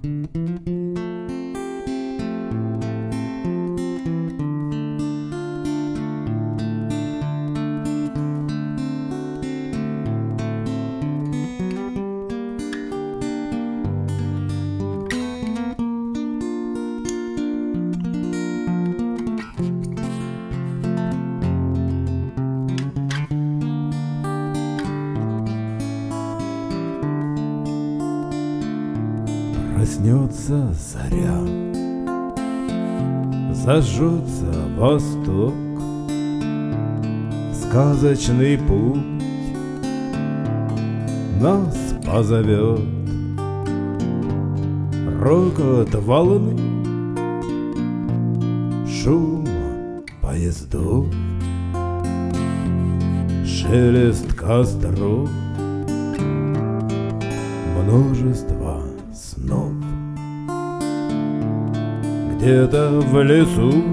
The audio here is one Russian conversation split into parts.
Проснется заря, зажжется восток, сказочный путь нас позовет. Рокот волны, шум поездов, шелест костров, множество снов. Где-то в лесу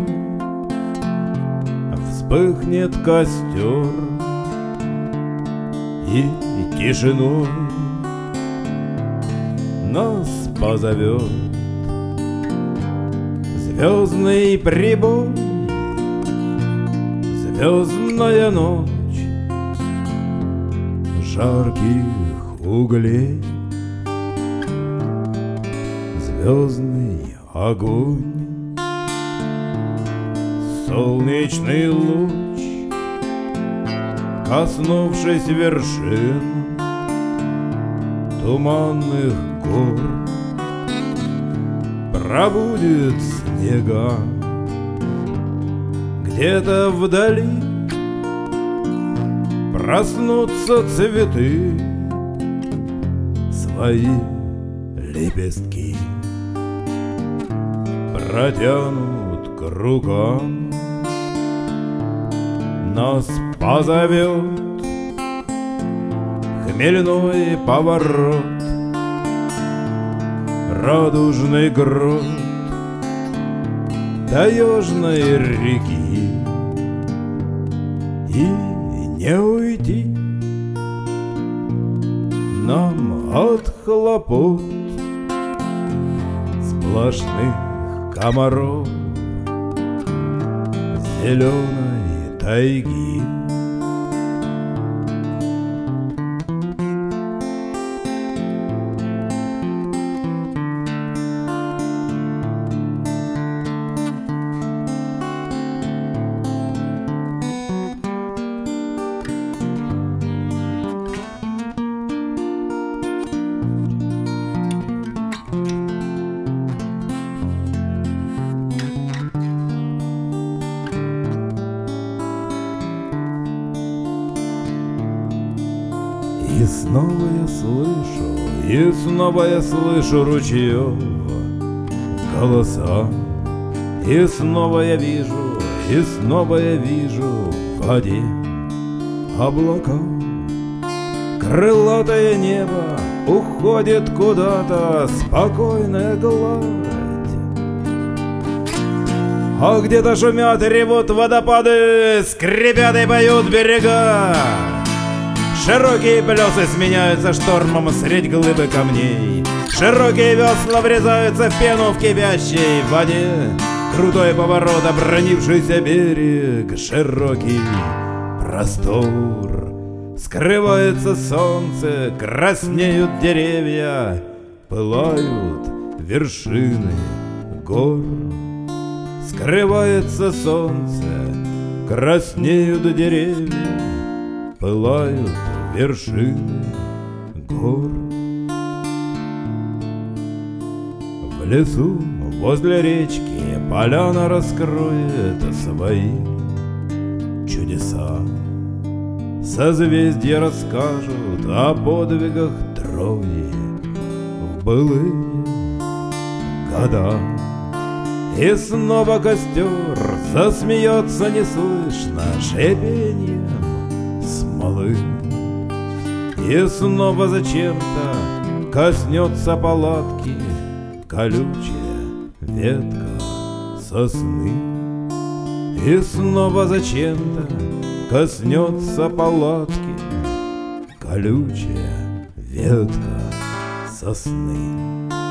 вспыхнет костер, и тишиной нас позовет звездный прибой, звездная ночь жарких углей, звездный огонь, солнечный луч, коснувшись вершин туманных гор, пробудет снега. Где-то вдали проснутся цветы, свои лепестки протянут к рукам. Нас позовет хмельной поворот, радужный грот таежной реки, и не уйти нам от хлопот сплошных комаров зеленой тайги. И снова я слышу ручьев голоса, и снова я вижу в воде облака. Крылатое небо уходит куда-то, спокойная гладь, а где-то шумят и ревут водопады, скрипят и поют берега. Широкие плесы сменяются штормом средь глыбы камней, широкие весла врезаются в пену в кипящей воде. Крутой поворот, обронившийся берег, широкий простор. Скрывается солнце, краснеют деревья, пылают вершины гор. Скрывается солнце, краснеют деревья, пылают вершины гор. В лесу возле речки поляна раскроет свои чудеса. Созвездья расскажут о подвигах Трои в былые года. И снова костер засмеется неслышно шипением смолы, и снова зачем-то коснется палатки колючая ветка сосны. И снова зачем-то коснется палатки колючая ветка сосны.